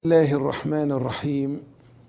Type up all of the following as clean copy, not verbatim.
الله الرحمن الرحيم.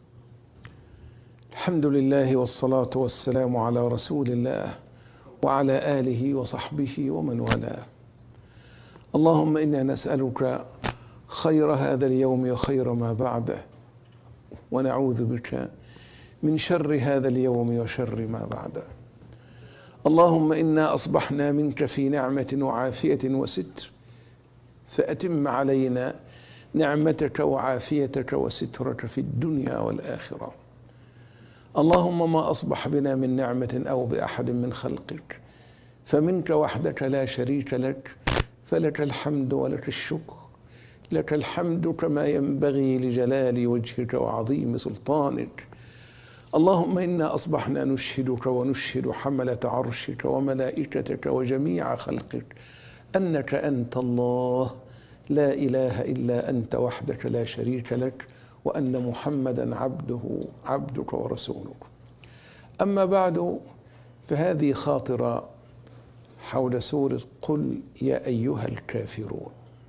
الحمد لله والصلاة والسلام على رسول الله وعلى آله وصحبه ومن والاه. اللهم إنا نسألك خير هذا اليوم وخير ما بعده، ونعوذ بك من شر هذا اليوم وشر ما بعده. اللهم إنا أصبحنا منك في نعمة وعافية وستر، فأتم علينا نعمتك وعافيتك وسترك في الدنيا والآخرة. اللهم ما أصبح بنا من نعمة أو بأحد من خلقك فمنك وحدك لا شريك لك، فلك الحمد ولك الشكر. لك الحمد كما ينبغي لجلال وجهك وعظيم سلطانك. اللهم إنا أصبحنا نشهدك ونشهد حملة عرشك وملائكتك وجميع خلقك أنك أنت الله لا إله إلا أنت وحدك لا شريك لك، وأن محمدا عبدك ورسولك. أما بعد، فهذه خاطرة حول سورة قل يا أيها الكافرون.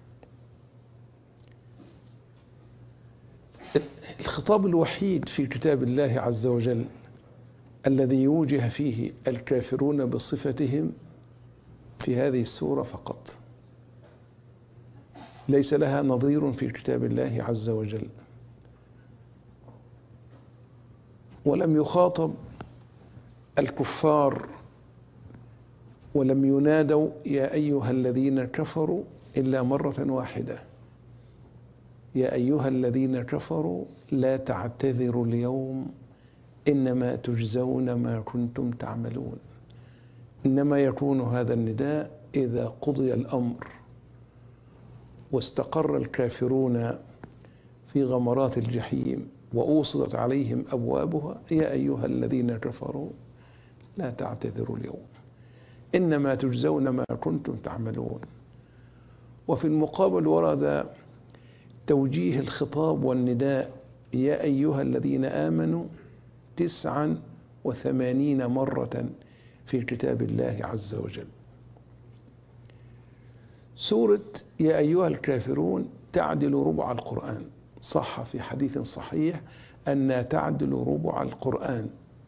الخطاب الوحيد في كتاب الله عز وجل الذي يوجه فيه الكافرون بصفتهم في هذه السورة فقط، ليس لها نظير في كتاب الله عز وجل. ولم يخاطب الكفار ولم ينادوا يا أيها الذين كفروا إلا مرة واحدة: يا أيها الذين كفروا لا تعتذروا اليوم إنما تجزون ما كنتم تعملون. إنما يكون هذا النداء إذا قضي الأمر واستقر الكافرون في غمرات الجحيم وأوصدت عليهم أبوابها: يا أيها الذين كفروا لا تعتذروا اليوم إنما تجزون ما كنتم تعملون. وفي المقابل ورد توجيه الخطاب والنداء يا أيها الذين آمنوا 89 مرة في كتاب الله عز وجل. سورة يا أيها الكافرون تعدل ربع القرآن، صح في حديث صحيح أنها تعدل ربع القرآن.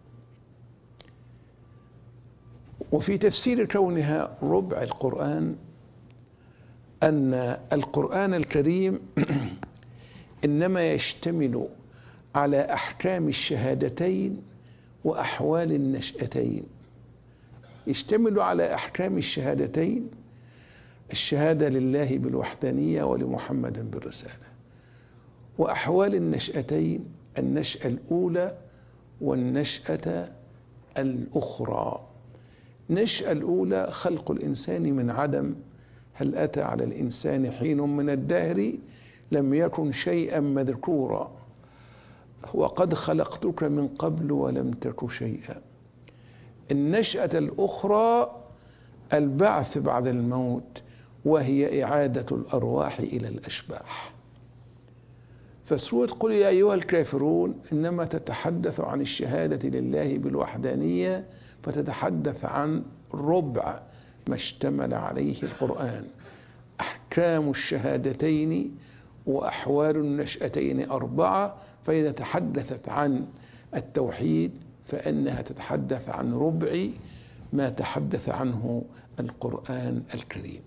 وفي تفسير كونها ربع القرآن أن القرآن الكريم إنما يشتمل على أحكام الشهادتين وأحوال النشأتين. يشتمل على أحكام الشهادتين: الشهادة لله بالوحدانية ولمحمد بالرسالة، وأحوال النشأتين: النشأة الأولى والنشأة الأخرى. النشأة الأولى خلق الإنسان من عدم، هل أتى على الإنسان حين من الدهر لم يكن شيئا مذكورا، وقد خلقتك من قبل ولم تك شيئا. النشأة الأخرى البعث بعد الموت، وهي إعادة الأرواح إلى الأشباح. فسورة قل يا أيها الكافرون إنما تتحدث عن الشهادة لله بالوحدانية، فتتحدث عن ربع ما اشتمل عليه القرآن: أحكام الشهادتين وأحوال النشأتين 4. فإذا تحدثت عن التوحيد فإنها تتحدث عن ربع ما تحدث عنه القرآن الكريم.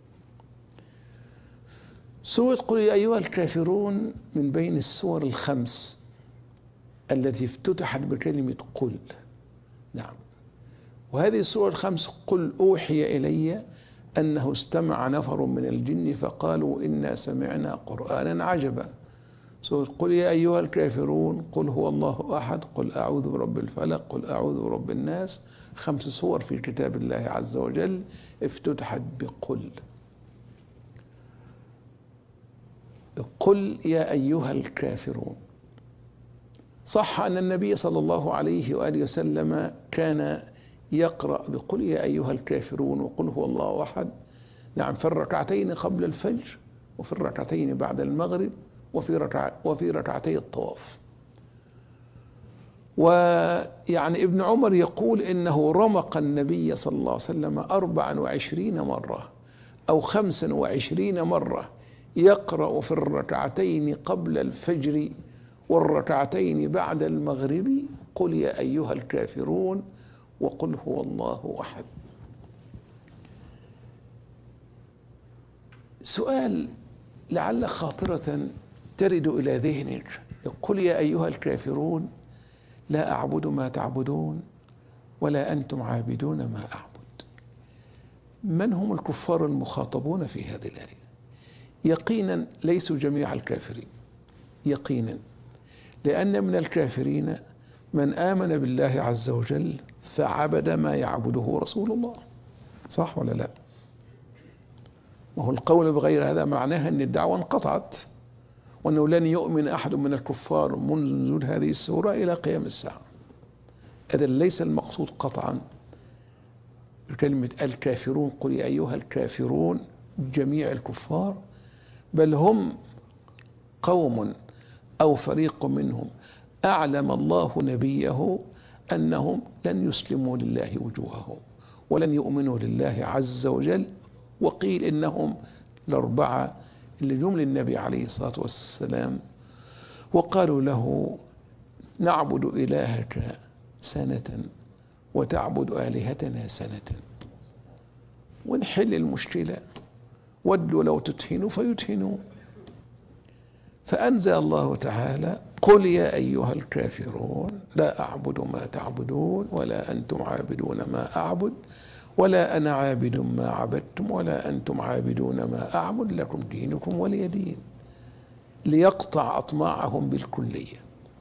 سورة قل يا أيها الكافرون من بين السور الخمس التي افتتحت بكلمة قل. نعم، وهذه السور الخمس: قل أوحي إلي أنه استمع نفر من الجن فقالوا إنا سمعنا قرآنا عجبا. سورة قل يا أيها الكافرون: قل هو الله أحد، قل أعوذ برب الفلق، قل أعوذ برب الناس. 5 سور في كتاب الله عز وجل افتتحت بقل. قل يا أيها الكافرون. صح أن النبي صلى الله عليه وآله وسلم كان يقرأ بقل يا أيها الكافرون وقل هو الله أحد، نعم، في الركعتين قبل الفجر، وفي الركعتين بعد المغرب، وفي ركعتي الطواف. ويعني ابن عمر يقول إنه رمق النبي صلى الله عليه وسلم 24 مرة أو 25 مرة يقرأ في الركعتين قبل الفجر والركعتين بعد المغرب قل يا أيها الكافرون وقل هو الله أحد. سؤال لعل خاطرة ترد إلى ذهنك، قل يا أيها الكافرون لا أعبد ما تعبدون ولا أنتم عابدون ما أعبد. من هم الكفار المخاطبون في هذه الآية؟ يقينا ليسوا جميع الكافرين، يقينا، لأن من الكافرين من آمن بالله عز وجل فعبد ما يعبده رسول الله، صح ولا لا؟ وهو القول بغير هذا معناها أن الدعوة انقطعت، وأنه لن يؤمن أحد من الكفار منذ نزول هذه السورة إلى قيام الساعة. إذا ليس المقصود قطعا بكلمة الكافرون قل يا أيها الكافرون جميع الكفار، بل هم قوم أو فريق منهم أعلم الله نبيه أنهم لن يسلموا لله وجوههم ولن يؤمنوا لله عز وجل، وقيل إنهم الأربعة اللي جم للنبي عليه الصلاة والسلام وقالوا له نعبد إلهك سنة وتعبد آلهتنا سنة ونحل المشكلة، ودوا لو تدهنوا فيدهنوا. فأنزل الله تعالى قل يا أيها الكافرون لا أعبد ما تعبدون ولا أنتم عابدون ما أعبد ولا أنا عابد ما عبدتم ولا أنتم عابدون ما أعبد لكم دينكم ولي دين، ليقطع أطماعهم بالكلية.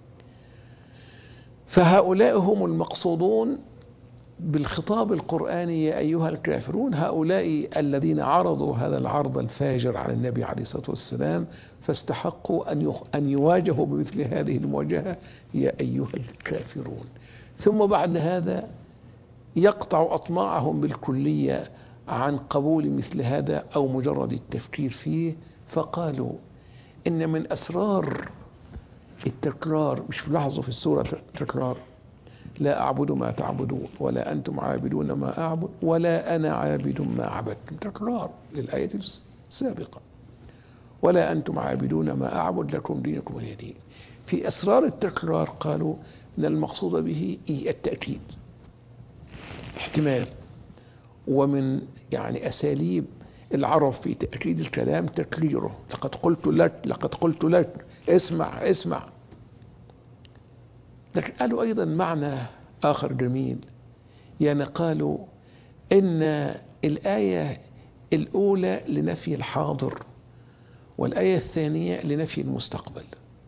فهؤلاء هم المقصودون بالخطاب القرآني يا أيها الكافرون، هؤلاء الذين عرضوا هذا العرض الفاجر على النبي عليه الصلاة والسلام فاستحقوا أن يواجهوا بمثل هذه المواجهة يا أيها الكافرون. ثم بعد هذا يقطع أطماعهم بالكلية عن قبول مثل هذا أو مجرد التفكير فيه، فقالوا إن من أسرار التكرار، مش لاحظوا في السورة التكرار، لا أعبد ما تعبدون ولا أنتم عابدون ما أعبد ولا أنا عابد ما عبدتم، تكرار للآية السابقة، ولا أنتم عابدون ما أعبد لكم دينكم ولي دين. في أسرار التكرار قالوا أن المقصود به التأكيد احتمال، ومن يعني أساليب العرب في تأكيد الكلام تكريره، لقد قلت لك لقد قلت لك، اسمع اسمع. لكن قالوا أيضا معنى آخر جميل، يعني قالوا إن الآية الأولى لنفي الحاضر والآية الثانية لنفي المستقبل.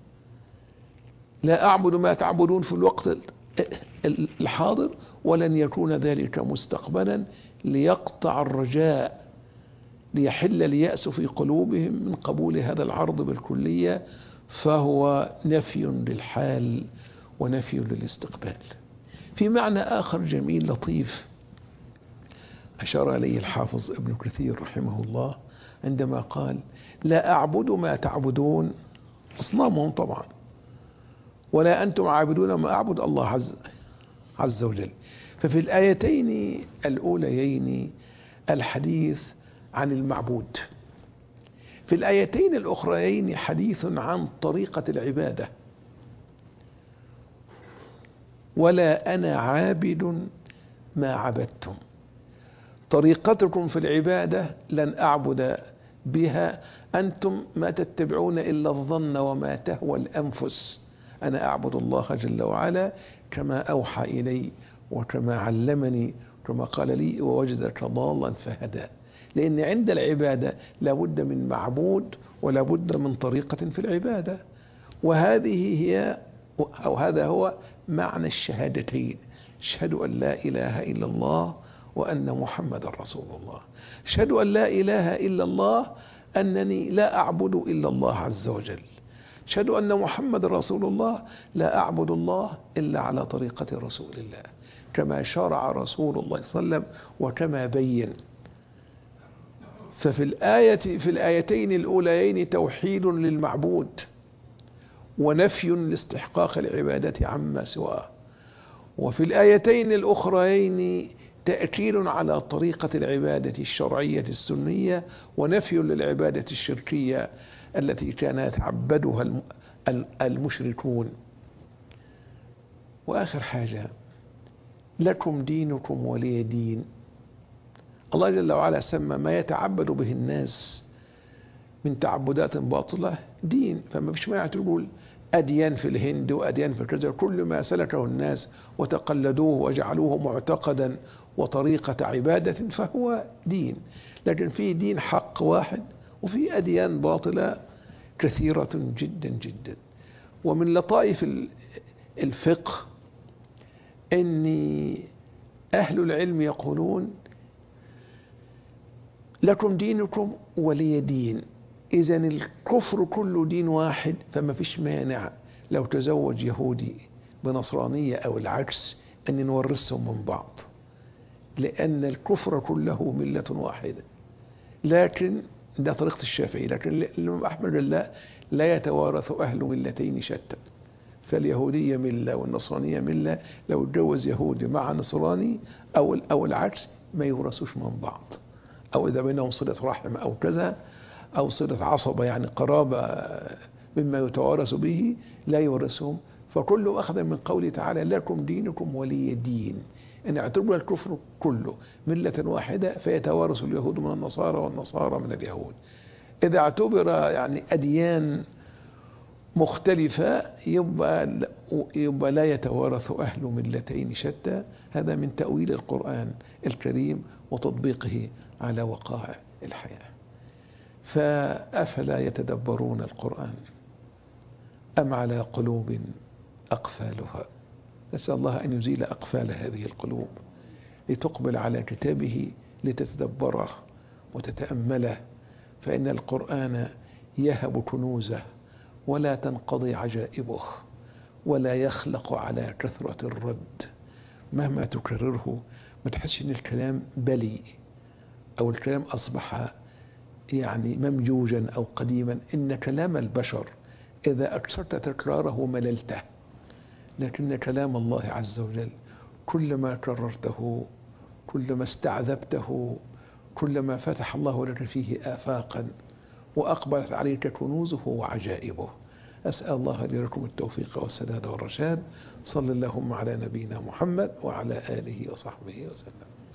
لا أعبد ما تعبدون في الوقت الحاضر ولن يكون ذلك مستقبلا، ليقطع الرجاء، ليحل اليأس في قلوبهم من قبول هذا العرض بالكلية، فهو نفي للحال ونفي للاستقبال. في معنى آخر جميل لطيف أشار إليه الحافظ ابن كثير رحمه الله عندما قال لا أعبد ما تعبدون، أصنامهم طبعا، ولا أنتم عابدون ما أعبد الله عز وجل. ففي الآيتين الأوليين الحديث عن المعبود، في الآيتين الأخريين حديث عن طريقة العبادة، ولا أنا عابد ما عبدتم، طريقتكم في العبادة لن أعبد بها، أنتم ما تتبعون إلا الظن وما تهوى الأنفس، أنا أعبد الله جل وعلا كما أوحى إلي وكما علمني كما قال لي ووجدك ضالا فهدى. لأن عند العبادة لابد من معبود ولابد من طريقة في العبادة، وهذه هي أو هذا هو معنى الشهادتين، أشهد أن لا إله إلا الله وأن محمد رسول الله. أشهد أن لا إله إلا الله أنني لا أعبد إلا الله عز وجل، أشهد أن محمد رسول الله لا أعبد الله إلا على طريقة رسول الله كما شرع رسول الله صلى الله عليه وسلم وكما بين. ففي في الآيتين الأوليين توحيد للمعبود ونفي لاستحقاق العبادة عما سواه، وفي الآيتين الأخرين تأكيد على طريقة العبادة الشرعية السنية، ونفي للعبادة الشركية التي كان يتعبدها المشركون. وآخر حاجة، لكم دينكم ولي دين. الله جل وعلا سمى ما يتعبد به الناس من تعبدات باطلة دين، فما فيش مانع تقول أديان في الهند وأديان في كذا، كل ما سلكه الناس وتقلدوه وجعلوه معتقدا وطريقة عبادة فهو دين. لكن في دين حق واحد، وفي أديان باطلة كثيرة جدا جدا. ومن لطائف الفقه أن أهل العلم يقولون لكم دينكم ولي دين. إذن الكفر كله دين واحد، فما فيش مانع لو تزوج يهودي بنصرانية أو العكس أن نورثهم من بعض، لأن الكفر كله ملة واحدة. لكن ده طريقة الشافعي، لكن الإمام أحمد لا يتوارث أهل ملتين شتى، فاليهودية ملة والنصرانية ملة، لو اتجوز يهودي مع نصراني أو العكس ما يورثوش من بعض، أو إذا بينهم صلة رحم أو كذا أو صلة عصبة يعني قرابة مما يتوارث به لا يورثهم. فكله أخذ من قوله تعالى لكم دينكم ولي دين، أن اعتبر الكفر كله ملة واحدة، فيتوارث اليهود من النصارى والنصارى من اليهود. إذا اعتبر يعني أديان مختلفة يبقى لا يتوارث أهل ملتين شتى. هذا من تأويل القرآن الكريم وتطبيقه على وقائع الحياة. فأفلا يتدبرون القرآن أم على قلوب أقفالها؟ نسأل الله أن يزيل أقفال هذه القلوب لتقبل على كتابه لتتدبره وتتأمله، فإن القرآن يهب كنوزه ولا تنقضي عجائبه، ولا يخلق على كثرة الرد. مهما تكرره ما تحسش إن الكلام بلي أو الكلام أصبح يعني ممجوجا أو قديما. إن كلام البشر إذا أكثرت تكراره مللته، لكن كلام الله عز وجل كلما كررته كلما استعذبته كلما فتح الله لك فيه آفاقا وأقبلت عليك كنوزه وعجائبه. أسأل الله لي ولكم التوفيق والسداد والرشاد. صلى اللهم على نبينا محمد وعلى آله وصحبه وسلم.